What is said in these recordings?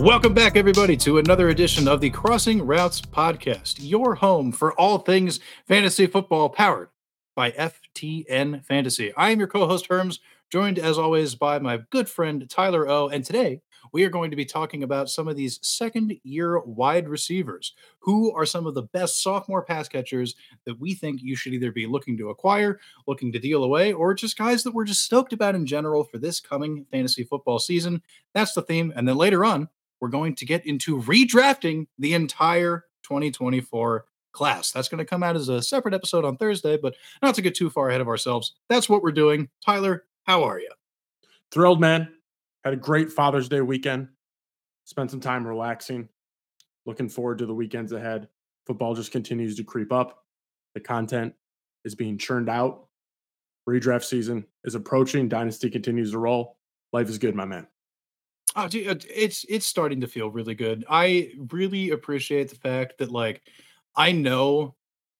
Welcome back, everybody, to another edition of the Crossing Routes Podcast, your home for all things fantasy football powered by FTN Fantasy. I am your co-host, Herms, joined as always by my good friend, Tyler O. And today we are going to be talking about some of these second-year wide receivers. Who are some of the best sophomore pass catchers that we think you should either be looking to acquire, looking to deal away, or just guys that we're just stoked about in general for this coming fantasy football season? That's the theme. And then later on, we're going to get into redrafting the entire 2024 class. That's going to come out as a separate episode on Thursday, but not to get too far ahead of ourselves. That's what we're doing. Tyler, how are you? Thrilled, man. Had a great Father's Day weekend. Spent some time relaxing. Looking forward to the weekends ahead. Football just continues to creep up. The content is being churned out. Redraft season is approaching. Dynasty continues to roll. Life is good, my man. Oh, dude, it's starting to feel really good. I really appreciate the fact that I know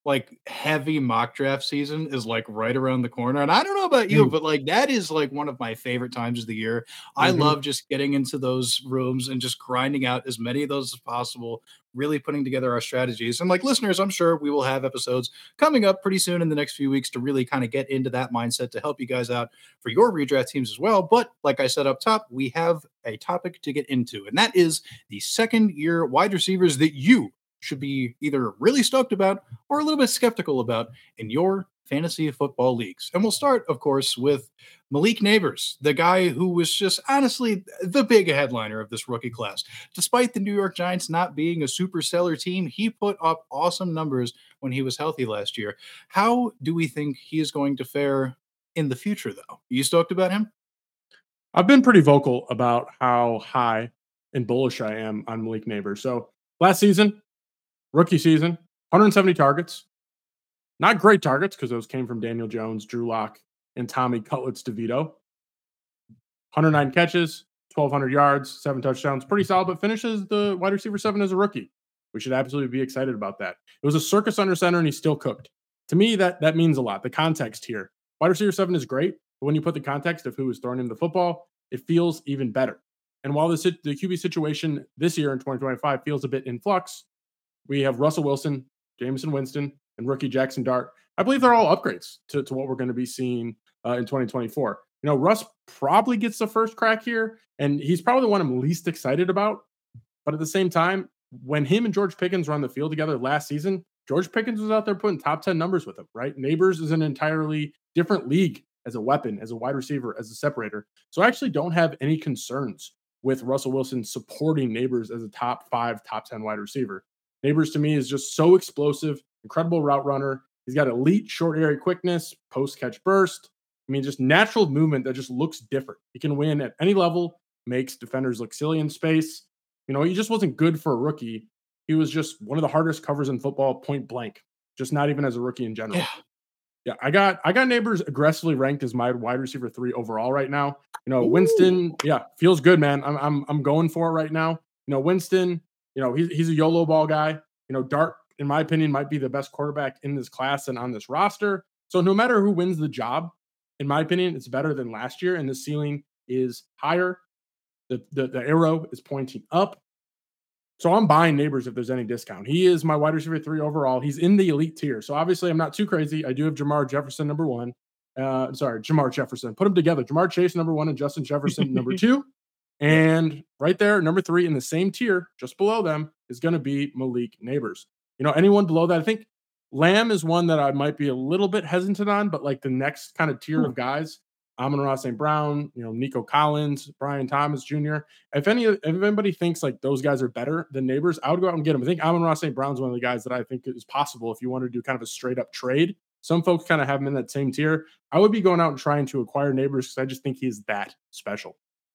heavy mock draft season is right around the corner. And I don't know about you, but that is one of my favorite times of the year. I love just getting into those rooms and just grinding out as many of those as possible, really putting together our strategies. And listeners, I'm sure we will have episodes coming up pretty soon in the next few weeks to really kind of get into that mindset to help you guys out for your redraft teams as well. But like I said up top, we have a topic to get into, and that is the second year wide receivers that you should be either really stoked about or a little bit skeptical about in your fantasy football leagues. And we'll start, of course, with Malik Nabers, the guy who was just honestly the big headliner of this rookie class. Despite the New York Giants not being a super stellar team, he put up awesome numbers when he was healthy last year. How do we think he is going to fare in the future, though? Are you stoked about him? I've been pretty vocal about how high and bullish I am on Malik Nabers. So last season, rookie season, 170 targets. Not great targets because those came from Daniel Jones, Drew Lock, and Tommy Cutlets DeVito. 109 catches, 1,200 yards, 7 touchdowns. Pretty solid, but finishes the wide receiver 7 as a rookie. We should absolutely be excited about that. It was a circus under center, and he still cooked. To me, that means a lot. The context here. Wide receiver 7 is great, but when you put the context of who is throwing him the football, it feels even better. And while the QB situation this year in 2025 feels a bit in flux, we have Russell Wilson, Jameson Winston, and rookie Jackson Dart. I believe they're all upgrades to what we're going to be seeing in 2024. You know, Russ probably gets the first crack here, and he's probably the one I'm least excited about. But at the same time, when him and George Pickens were on the field together last season, George Pickens was out there putting top 10 numbers with him, right? Nabers is an entirely different league as a weapon, as a wide receiver, as a separator. So I actually don't have any concerns with Russell Wilson supporting Nabers as a top 5, top 10 wide receiver. Nabers to me is just so explosive, incredible route runner. He's got elite short area quickness, post catch burst. I mean, just natural movement that just looks different. He can win at any level, makes defenders look silly in space. You know, he just wasn't good for a rookie. He was just one of the hardest covers in football, point blank, just not even as a rookie in general. Yeah, I got Nabers aggressively ranked as my wide receiver 3 overall right now. You know, Winston, feels good, man. I'm going for it right now. You know, Winston, you know, he's a YOLO ball guy. You know, Dart, in my opinion, might be the best quarterback in this class and on this roster. So no matter who wins the job, in my opinion, it's better than last year, and the ceiling is higher. The arrow is pointing up. So I'm buying Nabers if there's any discount. He is my wide receiver 3 overall. He's in the elite tier. So obviously I'm not too crazy. I do have Jamar Jefferson number 1. Jamar Jefferson. Put them together. Jamar Chase number 1 and Justin Jefferson number 2. And right there, number 3 in the same tier, just below them, is going to be Malik Nabers. You know, anyone below that, I think Lamb is one that I might be a little bit hesitant on, but the next kind of tier of guys, Amon-Ra St. Brown, you know, Nico Collins, Brian Thomas Jr. If anybody thinks those guys are better than Nabers, I would go out and get them. I think Amon-Ra St. Brown's one of the guys that I think is possible if you want to do kind of a straight up trade. Some folks kind of have him in that same tier. I would be going out and trying to acquire Nabers because I just think he's that special.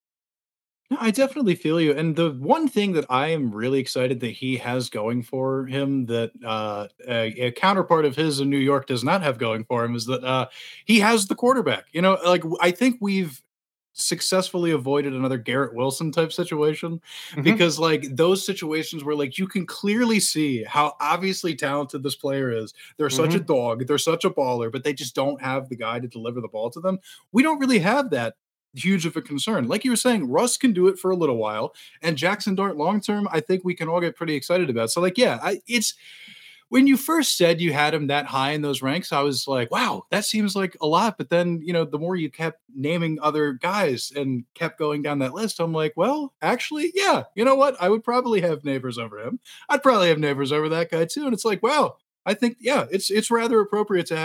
I definitely feel you. And the one thing that I am really excited that he has going for him that a counterpart of his in New York does not have going for him is that he has the quarterback. You know, I think we've successfully avoided another Garrett Wilson type situation because those situations where you can clearly see how obviously talented this player is. They're such a dog, they're such a baller, but they just don't have the guy to deliver the ball to them. We don't really have that huge of a concern. Like you were saying, Russ can do it for a little while, and Jackson Dart long term, I think we can all get pretty excited about. So, like, yeah, it's when you first said you had him that high in those ranks, I was like, wow, that seems like a lot. But then, the more you kept naming other guys and kept going down that list, I'm like, well, actually, yeah, you know what? I would probably have Neighbors over him. I'd probably have Neighbors over that guy too. And it's like, wow, I think, yeah, it's rather appropriate to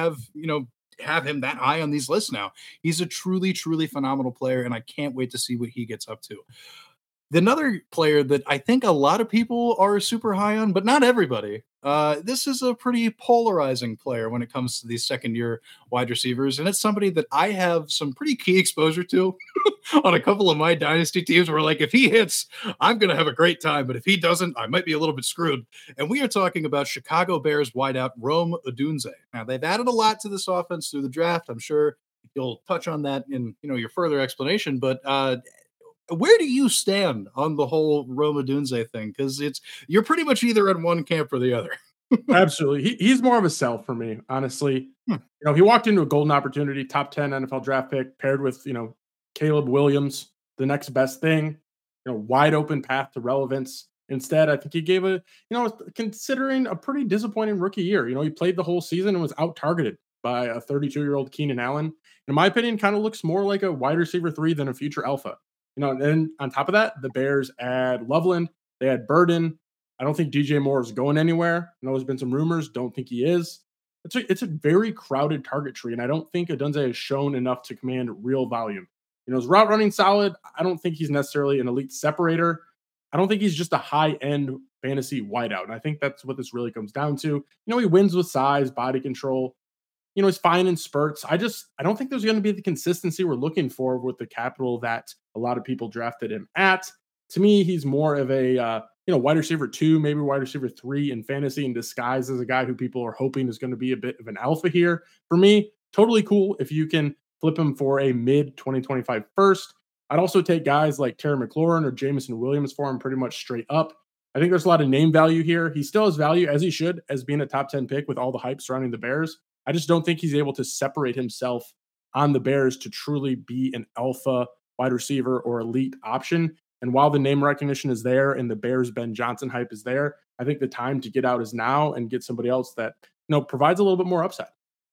have him that high on these lists now. He's a truly, truly phenomenal player, and I can't wait to see what he gets up to. Another player that I think a lot of people are super high on, but not everybody. This is a pretty polarizing player when it comes to these second year wide receivers. And it's somebody that I have some pretty key exposure to on a couple of my dynasty teams where, like, if he hits, I'm going to have a great time. But if he doesn't, I might be a little bit screwed. And we are talking about Chicago Bears wideout Rome Odunze. Now, they've added a lot to this offense through the draft. I'm sure you'll touch on that in your further explanation. But where do you stand on the whole Roma Dunze thing? Because you're pretty much either in one camp or the other. Absolutely. He's more of a sell for me, honestly. He walked into a golden opportunity, top 10 NFL draft pick, paired with, Caleb Williams, the next best thing, wide open path to relevance. Instead, I think he gave considering a pretty disappointing rookie year. He played the whole season and was out targeted by a 32-year-old Keenan Allen. In my opinion, kind of looks more like a wide receiver 3 than a future alpha. And then on top of that, the Bears add Loveland, they add Burden. I don't think DJ Moore is going anywhere. I know there's been some rumors. Don't think he is. It's a very crowded target tree, and I don't think Odunze has shown enough to command real volume. His route running solid. I don't think he's necessarily an elite separator. I don't think he's just a high-end fantasy wideout, and I think that's what this really comes down to. He wins with size, body control. He's fine in spurts. I don't think there's going to be the consistency we're looking for with the capital that a lot of people drafted him at. To me, he's more of a wide receiver 2, maybe wide receiver 3 in fantasy in disguise as a guy who people are hoping is going to be a bit of an alpha here. For me, totally cool if you can flip him for a mid 2025 first. I'd also take guys like Terry McLaurin or Jameson Williams for him pretty much straight up. I think there's a lot of name value here. He still has value, as he should, as being a top 10 pick with all the hype surrounding the Bears. I just don't think he's able to separate himself on the Bears to truly be an alpha wide receiver or elite option. And while the name recognition is there and the Bears Ben Johnson hype is there, I think the time to get out is now and get somebody else that provides a little bit more upside.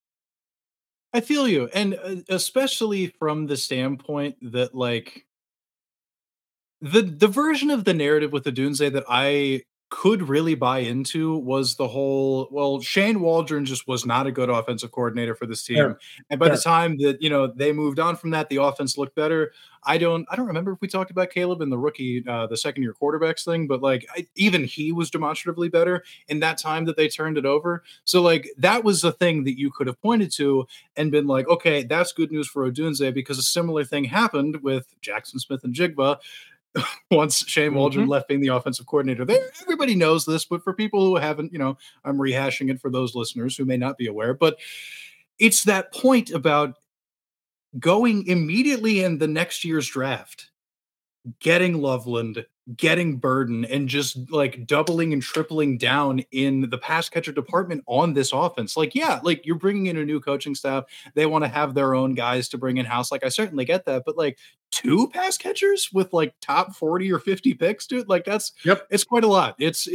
I feel you, and especially from the standpoint that, like, the version of the narrative with the Dunze that I could really buy into was the whole, well, Shane Waldron just was not a good offensive coordinator for this team. Fair. And by the Fair. time that, they moved on from that, the offense looked better. I don't remember if we talked about Caleb in the rookie, the second year quarterbacks thing, but like even he was demonstratively better in that time that they turned it over. So like that was the thing that you could have pointed to and been like, okay, that's good news for Odunze, because a similar thing happened with Jackson Smith and Jigba once Shane Waldron left being the offensive coordinator. Everybody knows this, but for people who haven't, I'm rehashing it for those listeners who may not be aware, but it's that point about going immediately in the next year's draft, getting Loveland, getting Burden, and just like doubling and tripling down in the pass catcher department on this offense. Like, yeah, like you're bringing in a new coaching staff. They want to have their own guys to bring in house. Like, I certainly get that, but like 2 pass catchers with like top 40 or 50 picks, dude, like it's quite a lot. It's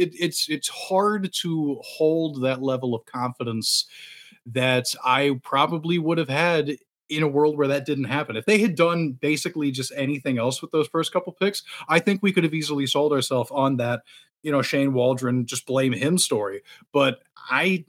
hard to hold that level of confidence that I probably would have had in a world where that didn't happen. If they had done basically just anything else with those first couple picks, I think we could have easily sold ourselves on that, Shane Waldron, just blame him story. But I'm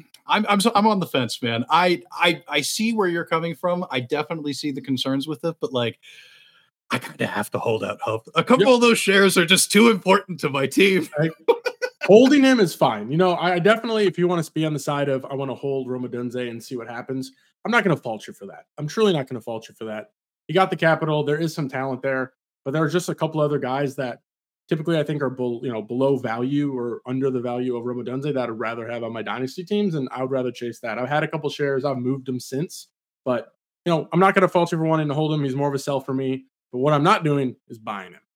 on the fence, man. I see where you're coming from. I definitely see the concerns with it, but like I kind of have to hold out hope. A couple of those shares are just too important to my team. Holding him is fine. I definitely, if you want to be on the side of I want to hold Rome Odunze and see what happens, I'm not going to fault you for that. I'm truly not going to fault you for that. You got the capital. There is some talent there, but there are just a couple other guys that typically I think are below value or under the value of Rome Odunze that I'd rather have on my dynasty teams, and I would rather chase that. I've had a couple shares. I've moved them since, but I'm not going to fault you for wanting to hold him. He's more of a sell for me. But what I'm not doing is buying him.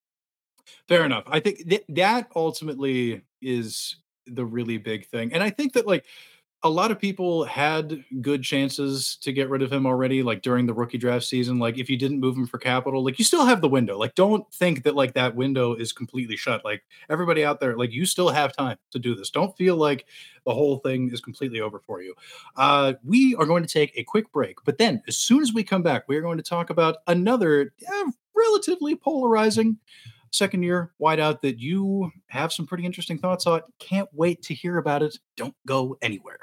Fair enough. I think that ultimately is the really big thing. And I think that like a lot of people had good chances to get rid of him already, like during the rookie draft season. Like, if you didn't move him for capital, like you still have the window. Like, don't think that like that window is completely shut. Like, everybody out there, like you still have time to do this. Don't feel like the whole thing is completely over for you. We are going to take a quick break, but then as soon as we come back, we are going to talk about another relatively polarizing second year wideout that you have some pretty interesting thoughts on. Can't wait to hear about it. Don't go anywhere.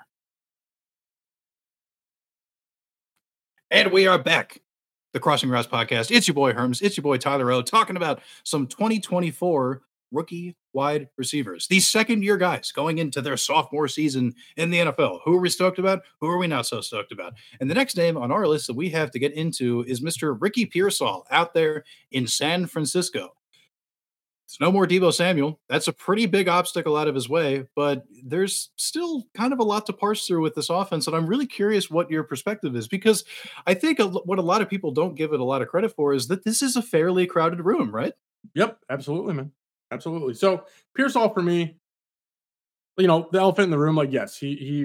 And we are back. The Crossing Routes podcast. It's your boy Herms. It's your boy Tyler O talking about some 2024 rookie wide receivers. These second year guys going into their sophomore season in the NFL. Who are we stoked about? Who are we not so stoked about? And the next name on our list that we have to get into is Mr. Ricky Pearsall out there in San Francisco. It's no more Debo Samuel. That's a pretty big obstacle out of his way, but there's still kind of a lot to parse through with this offense. And I'm really curious what your perspective is, because I think what a lot of people don't give it a lot of credit for is that this is a fairly crowded room, right? Yep, absolutely, man. Absolutely. So Pearsall for me, the elephant in the room, like, yes,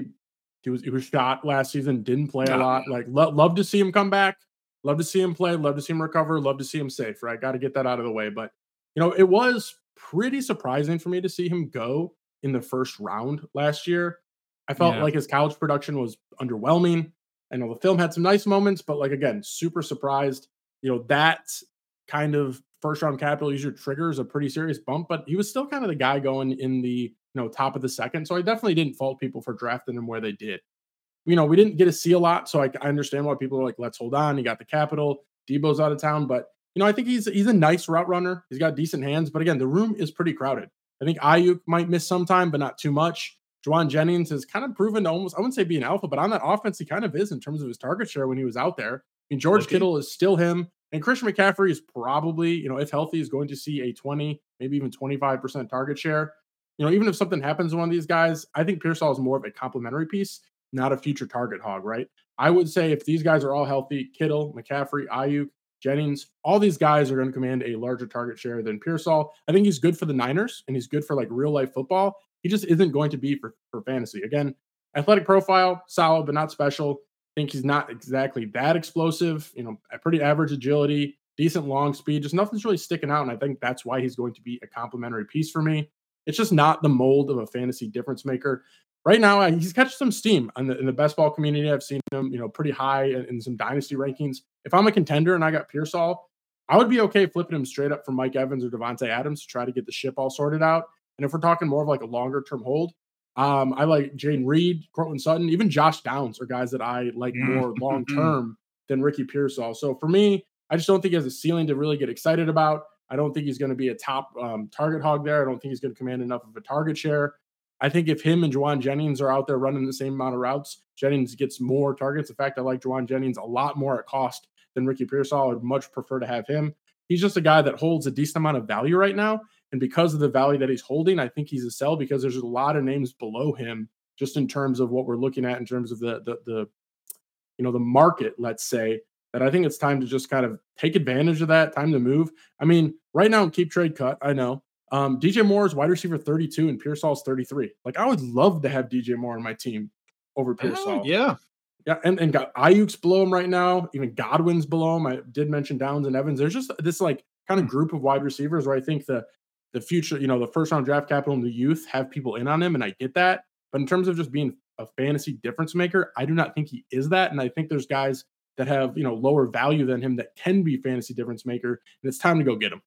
he was shot last season, didn't play a lot. Like, love to see him come back, love to see him play, love to see him recover, love to see him safe, right? Got to get that out of the way. But it was pretty surprising for me to see him go in the first round last year. I felt like his college production was underwhelming. I know the film had some nice moments, but like, again, super surprised. That kind of first round capital user triggers a pretty serious bump, but he was still kind of the guy going in the top of the second. So I definitely didn't fault people for drafting him where they did. We didn't get to see a lot, so I understand why people are like, let's hold on. He got the capital. Debo's out of town, but I think he's a nice route runner. He's got decent hands, but again, the room is pretty crowded. I think Ayuk might miss some time, but not too much. Jauan Jennings has kind of proven to almost, I wouldn't say be an alpha, but on that offense, he kind of is in terms of his target share when he was out there. I mean, George Kittle is still him. And Christian McCaffrey is probably, if healthy, is going to see a 20, maybe even 25% target share. Even if something happens to one of these guys, I think Pearsall is more of a complementary piece, not a future target hog, right? I would say if these guys are all healthy, Kittle, McCaffrey, Ayuk, Jennings, all these guys are going to command a larger target share than Pearsall. I think he's good for the Niners and he's good for like real life football. He just isn't going to be for fantasy. Again, athletic profile, solid, but not special. I think he's not exactly that explosive, a pretty average agility, decent long speed, just nothing's really sticking out. And I think that's why he's going to be a complementary piece for me. It's just not the mold of a fantasy difference maker. Right now, he's catching some steam in the best ball community. I've seen him, pretty high in some dynasty rankings. If I'm a contender and I got Pearsall, I would be okay flipping him straight up for Mike Evans or Devontae Adams to try to get the ship all sorted out. And if we're talking more of like a longer term hold, I like Jane Reed, Cortland Sutton, even Josh Downs are guys that I like more long term than Ricky Pearsall. So for me, I just don't think he has a ceiling to really get excited about. I don't think he's going to be a top target hog there. I don't think he's going to command enough of a target share. I think if him and Jauan Jennings are out there running the same amount of routes, Jennings gets more targets. In fact, I like Jauan Jennings a lot more at cost than Ricky Pearsall. I would much prefer to have him. He's just a guy that holds a decent amount of value right now. And because of the value that he's holding, I think he's a sell because there's a lot of names below him just in terms of what we're looking at in terms of the market, let's say, that I think it's time to just kind of take advantage of that, time to move. I mean, right now, keep trade cut, I know. DJ Moore is wide receiver 32 and Pearsall's 33. Like, I would love to have DJ Moore on my team over Pearsall. Yeah. Yeah, and got Ayuk's below him right now. Even Godwin's below him. I did mention Downs and Evans. There's just this like kind of group of wide receivers where I think the future, the first round draft capital and the youth have people in on him, and I get that. But in terms of just being a fantasy difference maker, I do not think he is that. And I think there's guys that have lower value than him that can be fantasy difference maker, and it's time to go get him.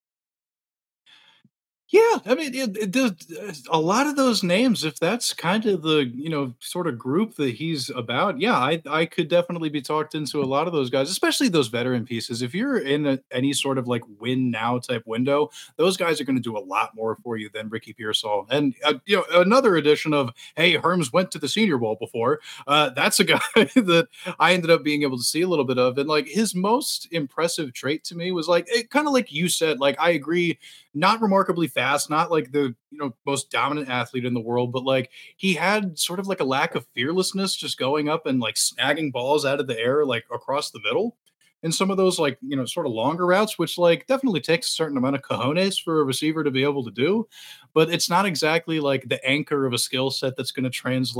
Yeah, I mean, a lot of those names, if that's kind of the, sort of group that he's about, yeah, I could definitely be talked into a lot of those guys, especially those veteran pieces. If you're in any sort of like win now type window, those guys are going to do a lot more for you than Ricky Pearsall. And, another addition of, hey, Herms went to the Senior Bowl before. That's a guy that I ended up being able to see a little bit of. And like his most impressive trait to me was like, kind of like you said, like, I agree, not remarkably fast, not like the most dominant athlete in the world, but like he had sort of like a lack of fearlessness, just going up and like snagging balls out of the air like across the middle. And some of those like sort of longer routes, which like definitely takes a certain amount of cojones for a receiver to be able to do, but it's not exactly like the anchor of a skill set that's going to translate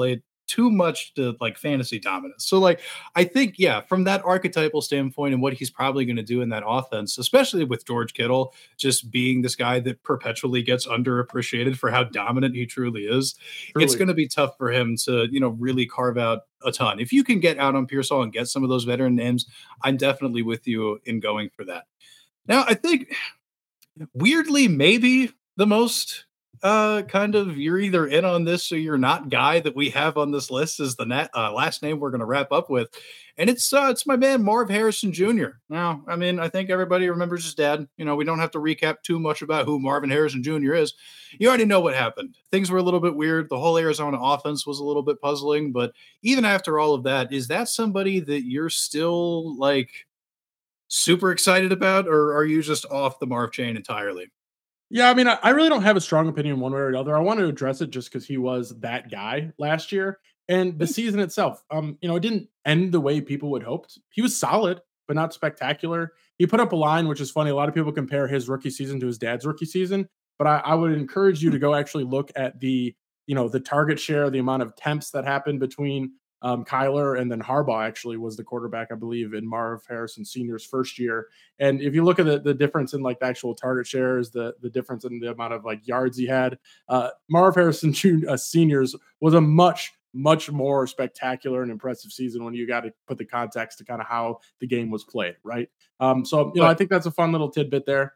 too much to like fantasy dominance. So like I think, yeah, from that archetypal standpoint and what he's probably going to do in that offense, especially with George Kittle just being this guy that perpetually gets underappreciated for how dominant he truly is, it's Truly. going to be tough for him to, really carve out a ton. If you can get out on Pearsall and get some of those veteran names, I'm definitely with you in going for that. Now, I think weirdly, maybe the most kind of you're either in on this or you're not guy that we have on this list is the last name we're going to wrap up with, and it's my man Marv Harrison Jr. Now, I mean, I think everybody remembers his dad. We don't have to recap too much about who Marvin Harrison Jr. is. You already know what happened. Things were a little bit weird. The whole Arizona offense was a little bit puzzling, but even after all of that, is that somebody that you're still like super excited about, or are you just off the Marv chain entirely? Yeah, I mean, I really don't have a strong opinion one way or another. I wanted to address it just because he was that guy last year and the season itself. It didn't end the way people would hoped. He was solid, but not spectacular. He put up a line, which is funny. A lot of people compare his rookie season to his dad's rookie season, but I would encourage you to go actually look at the target share, the amount of temps that happened between Kyler and then Harbaugh actually was the quarterback, I believe, in Marv Harrison Sr.'s first year. And if you look at the difference in like the actual target shares, the difference in the amount of like yards he had, Marv Harrison Sr.'s was a much more spectacular and impressive season when you got to put the context to kind of how the game was played, right? I think that's a fun little tidbit there.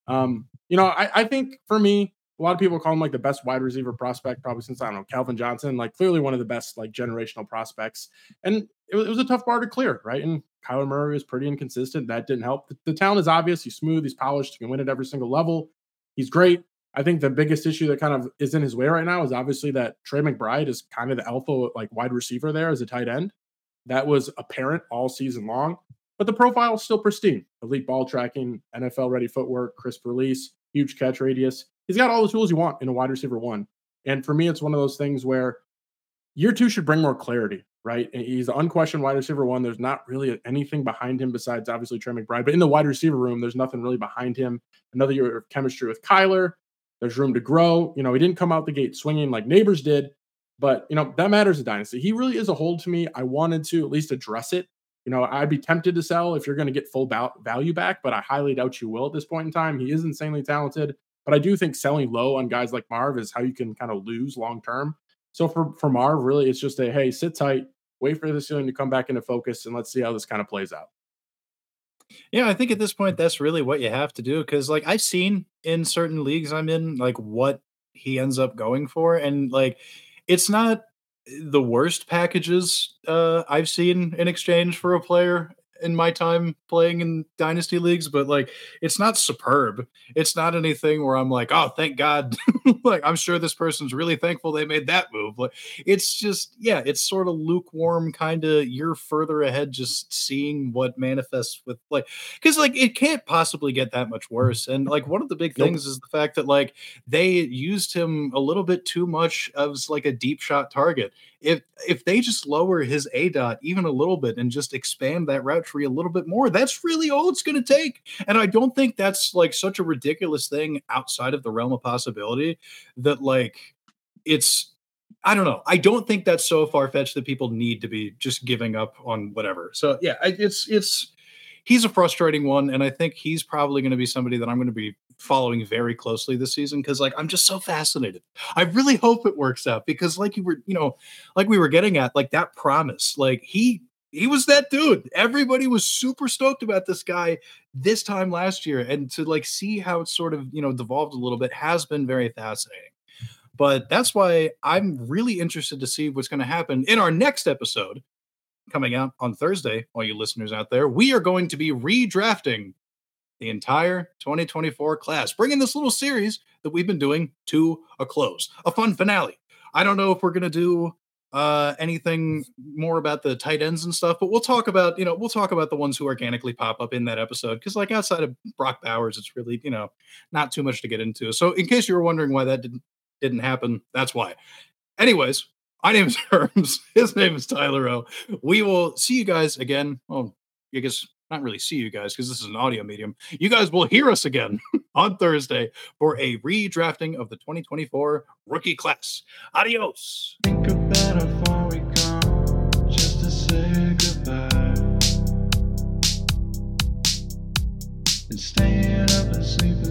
I think for me, a lot of people call him like the best wide receiver prospect, probably since, I don't know, Calvin Johnson, like clearly one of the best like generational prospects. And it was a tough bar to clear, right? And Kyler Murray was pretty inconsistent. That didn't help. The talent is obvious. He's smooth. He's polished. He can win at every single level. He's great. I think the biggest issue that kind of is in his way right now is obviously that Trey McBride is kind of the alpha like wide receiver there as a tight end. That was apparent all season long, but the profile is still pristine. Elite ball tracking, NFL ready footwork, crisp release, huge catch radius. He's got all the tools you want in a wide receiver one. And for me, it's one of those things where year two should bring more clarity, right? And he's the unquestioned wide receiver one. There's not really anything behind him besides obviously Trey McBride, but in the wide receiver room, there's nothing really behind him. Another year of chemistry with Kyler. There's room to grow. He didn't come out the gate swinging like Neighbors did, but that matters in dynasty. He really is a hold to me. I wanted to at least address it. I'd be tempted to sell if you're going to get full value back, but I highly doubt you will at this point in time. He is insanely talented. But I do think selling low on guys like Marv is how you can kind of lose long term. So for Marv, really, it's just hey, sit tight, wait for the ceiling to come back into focus, and let's see how this kind of plays out. Yeah, I think at this point that's really what you have to do because like I've seen in certain leagues I'm in like what he ends up going for, and like it's not the worst packages I've seen in exchange for a player in my time playing in dynasty leagues, but like it's not superb. It's not anything where I'm like, oh, thank God. Like I'm sure this person's really thankful they made that move. Like it's just, yeah, it's sort of lukewarm, kind of you're further ahead, just seeing what manifests with like because like it can't possibly get that much worse. And like one of the big Nope. things is the fact that like they used him a little bit too much as like a deep shot target. If they just lower his A dot even a little bit and just expand that route tree a little bit more, that's really all it's going to take. And I don't think that's like such a ridiculous thing outside of the realm of possibility that like it's I don't know. I don't think that's so far fetched that people need to be just giving up on whatever. So yeah, it's he's a frustrating one, and I think he's probably going to be somebody that I'm going to be following very closely this season because like I'm just so fascinated. I really hope it works out because like you were, like we were getting at, like that promise, like he was that dude. Everybody was super stoked about this guy this time last year, and to like see how it's sort of devolved a little bit has been very fascinating. But that's why I'm really interested to see what's going to happen in our next episode coming out on Thursday, all you listeners out there. We are going to be redrafting the entire 2024 class, bringing this little series that we've been doing to a close, a fun finale. I don't know if we're going to do anything more about the tight ends and stuff, but we'll talk about the ones who organically pop up in that episode because like outside of Brock Bowers, it's really not too much to get into. So in case you were wondering why that didn't happen, that's why. Anyways, my name is Herms. His name is Tyler O. We will see you guys again. Well, I guess not really see you guys because this is an audio medium. You guys will hear us again on Thursday for a redrafting of the 2024 rookie class. Adios. Think about how far we waking up and sleeping